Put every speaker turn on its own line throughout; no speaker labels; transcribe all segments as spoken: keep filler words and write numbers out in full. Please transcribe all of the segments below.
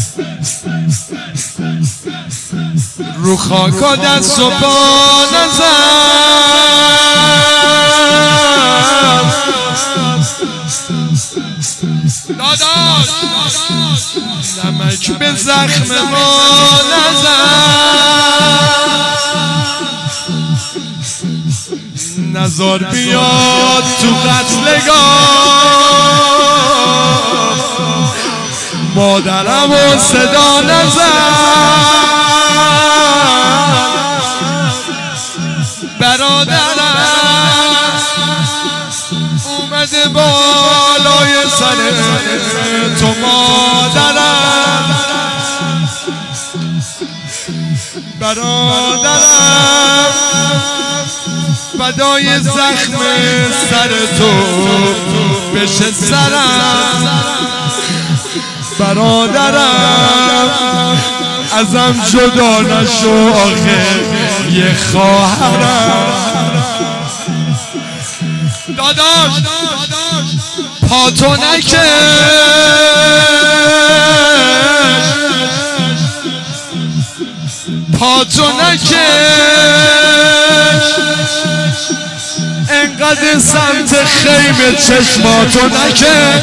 رو خاکا دست و پا نزن، داداش نمک به زخم ما نزن، نزار بیاد تو قتلگاه، مادرم و صدا نزن، برادرم اومده بالای سر تو، مادرم برادرم فدای زخم سر تو بشه سرم، برادرم ازم جدا نشو آخه یه خواهرم. داداش پاتو نکش، پاتو نکش، انقدر سمت خیمه چشماتو نکش.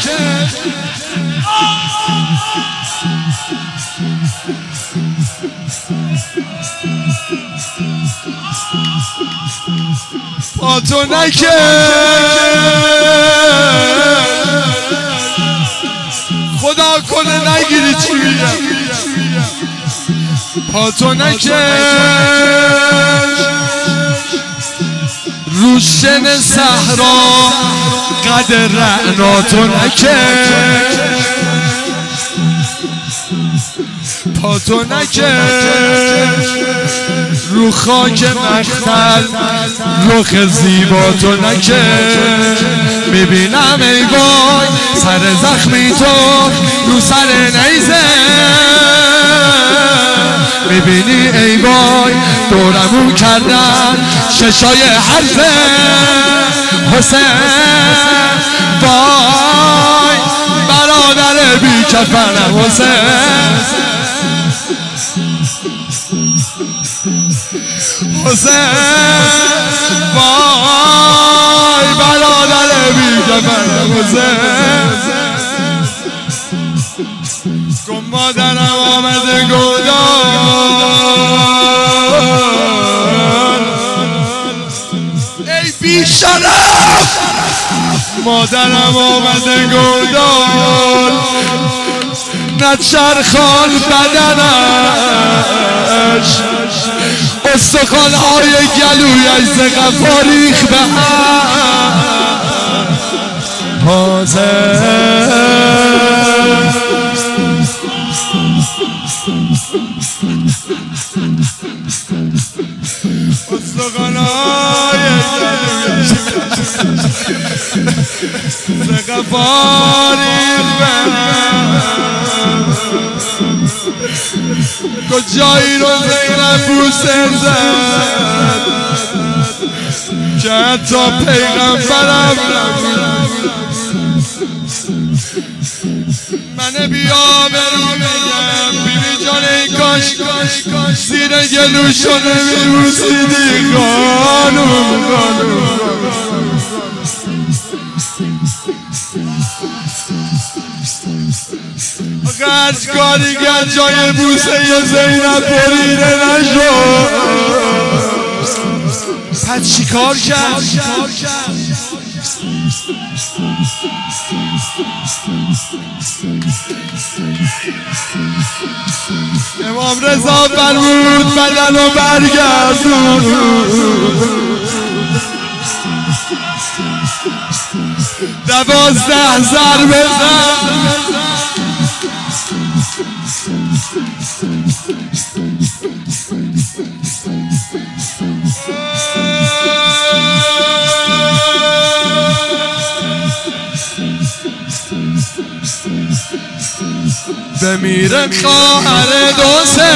پاتو نکش، خدا کنه نگیری چی میگم. پاتو نکش، روشن صحرا قد رعناتو نکش، پاتو نکش، رو خاک مختل رخ زیباتو نکش. میبینم ای وای سر زخمی تو رو سر نیزه، میبینی ای وای دورمون کردن ششای حرفه. حسین وای برادر بی کفنم، حسین حسین وای برادر بی کفنم، حسین کن مادرم آمده گودال، ای بی شرف مادرم آمده گودال، نچرخان بدنش استخوان‌های گلویش ز قفا ریخت به هم. استخوان‌های گلویش ز قفا ریخت به هم. کجایی رو زینب بوسه زد که حتی پیغمبرم من بیا برو بگم بیبی جان ای کاش زیر گلوشو نمیبوسیدی خانوم خانوم. هر کاری گر جای بوسه ی زینب بریده نشو. پس چی کار کرد؟ امام رضا فرمود بدن رو برگردون، دوازده ضربه زد. بمیره خواهر دوسه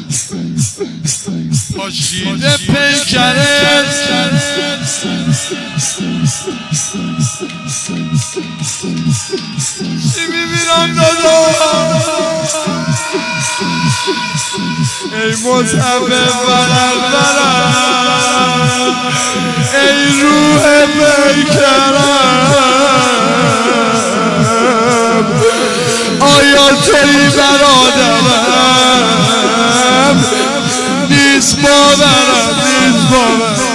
پاشیده پیکرت چی میبینم دادا ای مصحف ورق ورق ای روح پیکرم آیا توی برادرم نیست باورم نیست باورم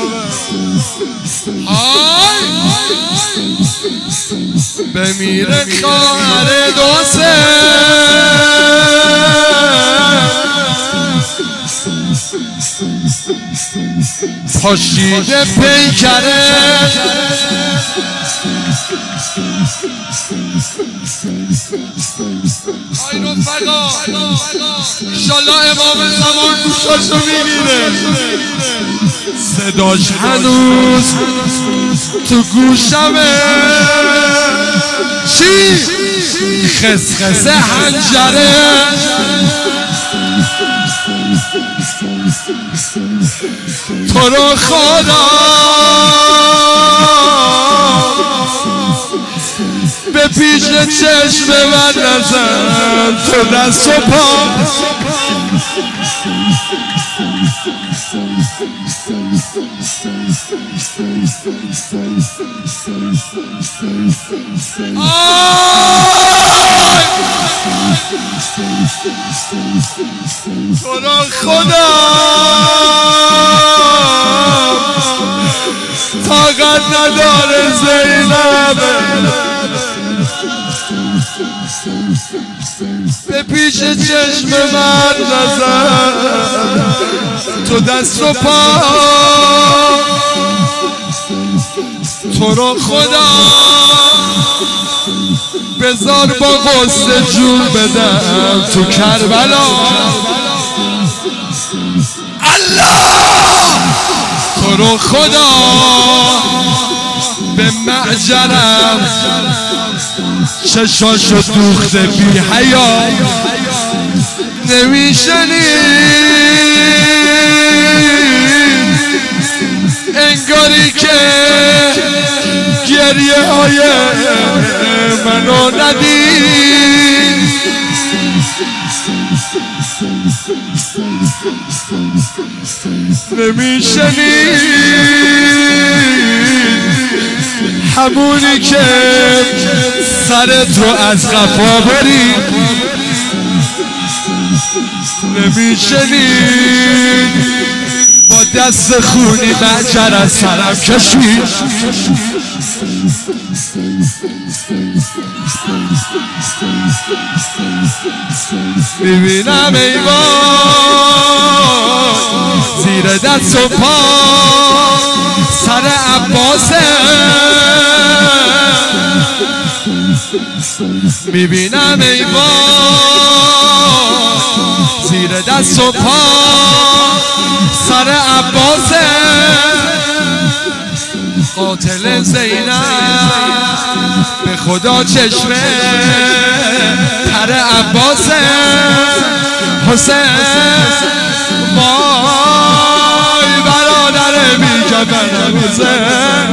بمیره خواهر دوسته پاشیده پیکره آی رفقا انشالله امام زمان گوشاشو میگیره صداش هنوز تو گوشمه چی؟ خسخس حنجره تو رو خدا به پیش چشم من نزن تو دست و پا تو رو خدا طاقت نداره زینب به پیش چشم من نزن تو دست و پا تو رو خدا بذار با غصه جون بدم تو کربلا الله تو رو خدا به معجرم چشاشو دوخته بی حیا نمیشنید انگاری که گریه های منو ندید نمیشنید همونی که سرت رو از قفا برید نمیشنید با دست خونی معجر از سرم کشید میبینم ای وای زیر دست و پا سر عباسه میبینم ای وای زیر دست و پا سر عباسه قاتل زینب به خدا چشمه تر عباسه حسین وای برادر بی‌کفن حسین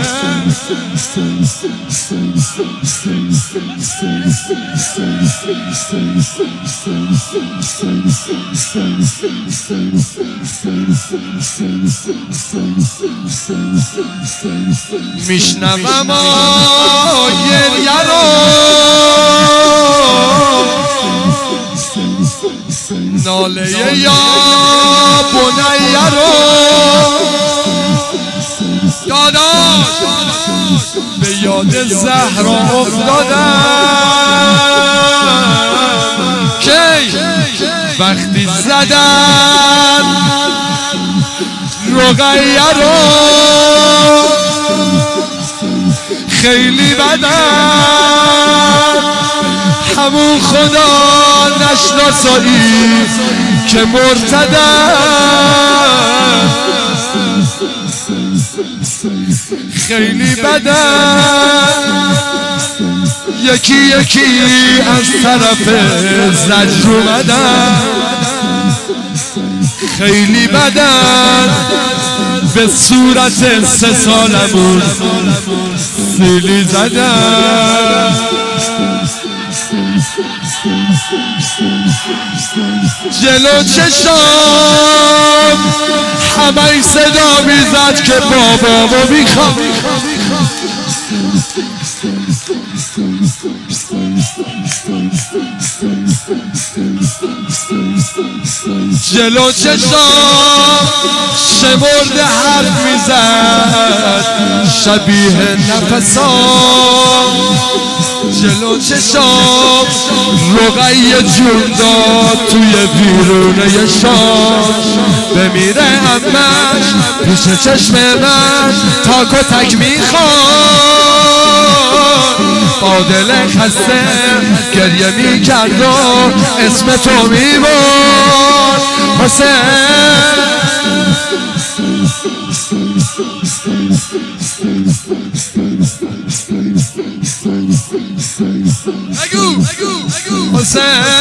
میشنوم گریه رو ناله یا بنیه رو داداش به یاد زهرا افتادم کی وقتی زدن رقیه رو خیلی بدن همون خدا نشناسایی که مرتدن خیلی بدن یکی یکی از طرف زجر اومدن خیلی بدن به صورت سه سالمون سیلی زدم. جلو چشام همه صدا میزد که بابامو میخوام. جلو چشام شمرده حرف میزد شبیه نفسام. جلو چشام رقیه جون داد توی ویرونه شام. بمیره امش پیش چشم من تاک و تک میخواد. با دل خسته گریه میکرد و اسم تو میبرد حسین. اگو اگو اگو حسین